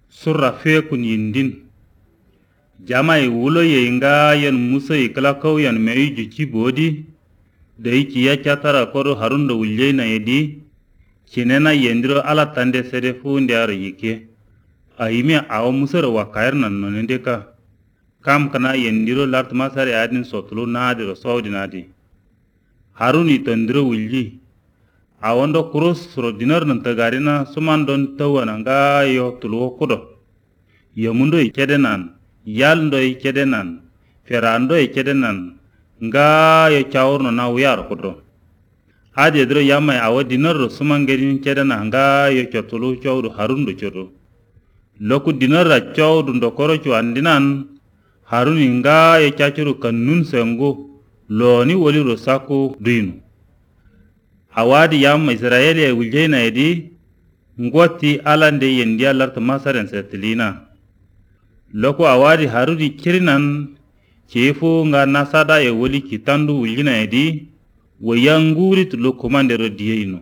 surra fe kun yindin jamai wulo ye nga yan musa ikla kaw yan mai juci bodi da yiki ya chatara kodo harunda wulje na yedi kinena yendiro ala tande sede fu ndiaro yike ayime awo musa wa kair nan nonende ka kam kana yendiro lart masare adin sotulu naadi saudi nadi haruni tandiro wulji awondo cross suro dinar nan tagarina suman don tawana nga yo tulo kodo yamundo ikedenan yalndo ikedenan ferando ikedenan nga yo chawurno na wiyar kodo ade dro yamai awo dinar suman gedin kedena nga yo chotulu chawdu harundo chodo loku dinar ra chawdu ndokoro chwandinan haruni nga yo chachuru kannun sengo loni woli rosaku duinu awadi yam Israeli wuljena edi ngoti alande yendi alart masaren setlina loko awadi harudi kirinan chefu nga nasada e woli kitandu wuljina edi wayanguri tulo komandero diyeino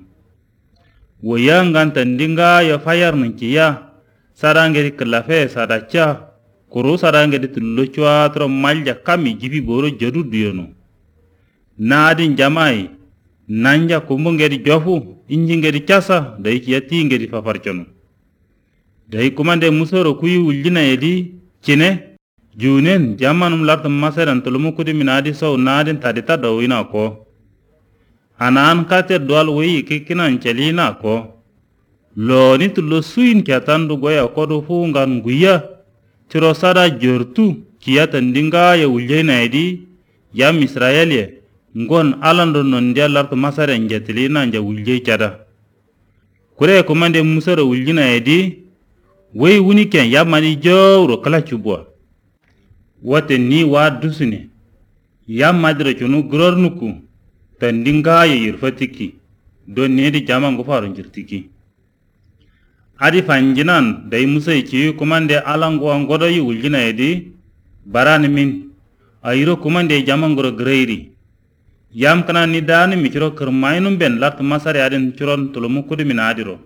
wayangan tandinga ya fayar nankiya sarangeri klafe sadacha kuru sarangeri tulo chwa tro malja kami jibi boro jadu diyono naadin jamai nanja kumbu ngedi jofu inji ngedi casa dai kiyati ngedi fafarcono dai kumande musoro kuyi wuljina edi cine junen jamanum lartam masaran tulumu kudi minadi so nadin tadita dawina ko anan kate dwal wi kikinan chelina ko loni tullo suin kyatandu goya kodo fungan guya tiro sada jortu kiyata ndinga ya wuljina edi yam Israelie ngon alando non dia larto masare njetili na nja wulje cada kure komande musara wuljina edi wey wuni ken yamani jawro kala chubwa wote ni wa dusune yamadre chunu grornuku tandinga ye yirfatiki don ne di jama ngo faro njirtiki adi fanjinan dai musa ci komande alango ngodo yi wuljina edi barani min ayiro komande jama ngoro greiri yam kana ni dani mikiro kermainum ben lat masare adin churon tulumu kudu minadiro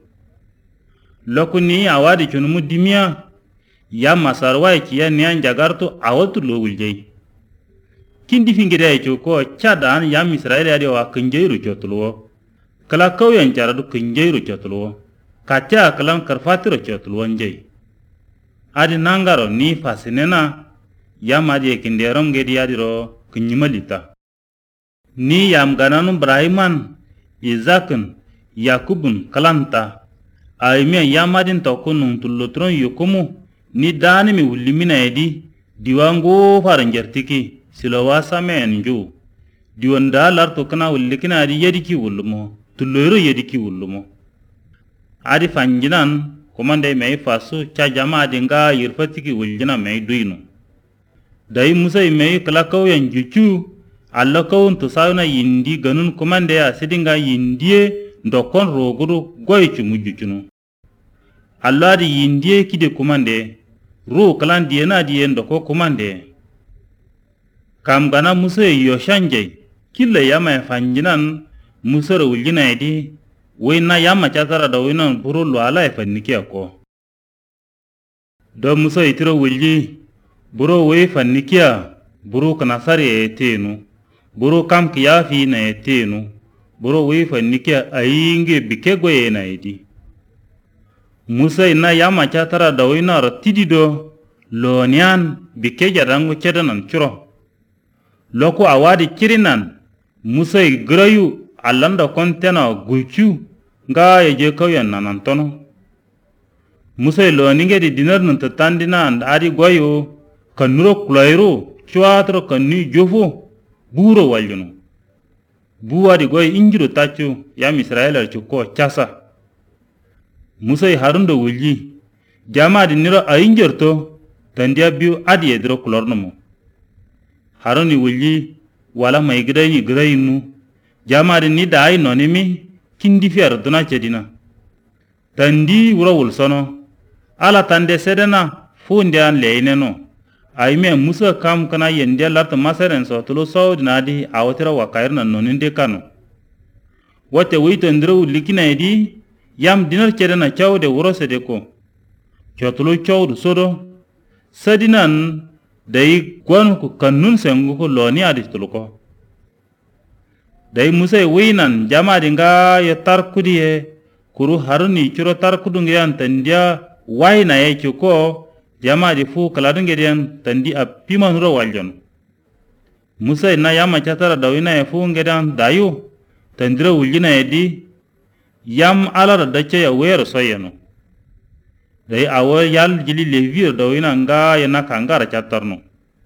lokuni awadi chunumu dimia yam masarwa kiya nian jagarto awatu lo wuljei kindi fingire ko chadan yam Israel adi wa kinjeiru chotluwo kala kawyan jaradu kinjeiru chotluwo kacha kalam karfatiro chotluwo njei adi nangaro ni fasinena yam adi kinderom gedi adiro kinyimalita ni yam gananum Brahman, Izakun, Yakubun, Kalanta, aime yamadin tokunun tulotron yokumu, ni dani mi ulimina edi, diwango faranjartiki, silawasa menju, diwanda lartokana ulikina adi yediki ulumo, tuloro yediki ulumo. Adi fanjinan, komande mei fasu, cha jama adinga yirfatiki uljina mei duinu. Dai musa mei kalakau yang jucu, alla kawun to sauna yindi ganun komande ya sidinga yindie ndokon roguru goychu mujjuchunu alla di yindie kide komande ro kalan die na die ndoko komande kam gana musa yo shanje kille yama fanjinan musa ro wuljina edi wayna yama chatara da wayna buru lo ala fanniki ko do musa itiro wulji buru way fannikiya buru kana sare etenu buru kam kiyafi na etenu buru wifa nikia ayinge bikego ye na edi musa ina yama chatara dawina ratidido lonian bikeja rangu chedanan churo loko awadi kirinan musa igrayu alanda kontena guchu nga yeje kawyan nanantono musa loninge di dinar nun tatandina and adi goyo kanuro kulairo chuatro kanni jofo buro waljunu buwadi goy injiro tachu yam Israel chuko chasa musa harundo wulji jamadi niro ayinjorto tandia biu adi edro klornomo haruni wulji wala may gidayinu jamadi ni dai nonimi kindi fiar duna chedina tandi wura wulsono ala tande sedena fundian leineno aime musa kam kana yendia larta masaren so tulo saudi nadi awatira wakairna noninde kanu wote wito ndro likina edi yam dinar chedena chawde wuro sede ko chotulu chowdu sodo sadinan dai gwan ku kannun sengu ko loni adi tuluko dai Musa winan jama dinga ya tarkudi ye kuru haruni churo tarkudu ngiyan tandia waina ye chuko jama di fu kaladun ngedian tandi apiman ro waljon Musa na yama chatara dawina ye fu ngedan dayu tandira wuljina ye di yam alara dace ya wero soyeno dai awo yal jili levir dawina nga ya na kangara chatarno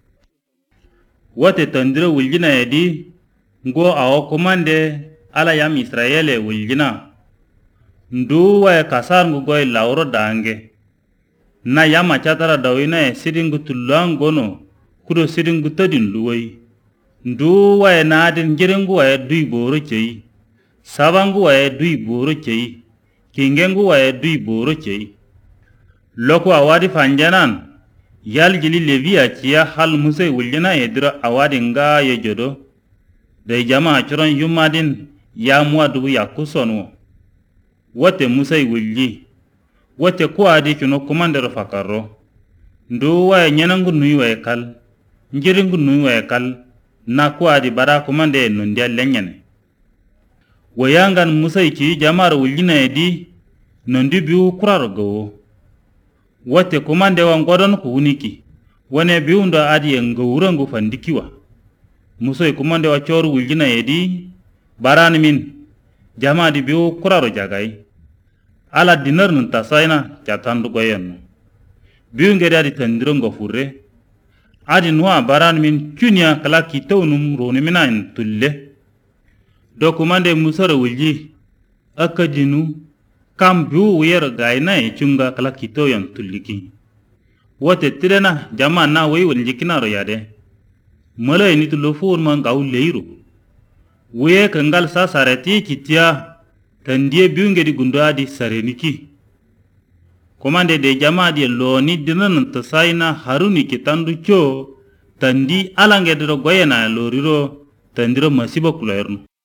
wate tandira wuljina ye di ngo awo komande ala yam Israele wuljina ndu wa kasar ngu goy lawro dange na yama chatara dawina e sidingu tulangono kudo sidingu tadin luwai ndu wa nadin jiringu wa dui boro chei sabangu wa dui boro chei kingengu wa dui boro chei loko awadi fanjanan yal jili leviya chiya hal Musa wuljina edira awadi nga ye jodo dai jama churon yumadin ya muadu ya kusonwo wate Musa wulji wate ko adi chuno komandero fakaro ndo wa nyanangu nuyi wa kal njiringu nuyi wa kal na ko adi bara komande no ndia lenyane wayangan Musa ci jamar wuljina edi no ndi biu kuraro go wate komande wa ngodon ko uniki wane biundo adi ngawurangu fandikiwa Musa komande wa choru wuljina edi barani min jama di biu kuraro jagai ala dinar nun tasayna chatandu goyenno biu ngede adi tandirongo furre adi nuwa baran min chunya kala kitawnum roni minain tulle dokumande Musa wulji akadinu kam biu wer gaina e chunga kala kitawen tulliki wote tirena jama na wey wulji kinaro yade mala ni tullo fur man gaw leiro we kangal sa sarati kitia tandie biu ngedi gundo adi sareniki komande de jama di loni dinan tasayna haruni kitandu cho tandi alangedro goyena loriro tandiro masiba kulerno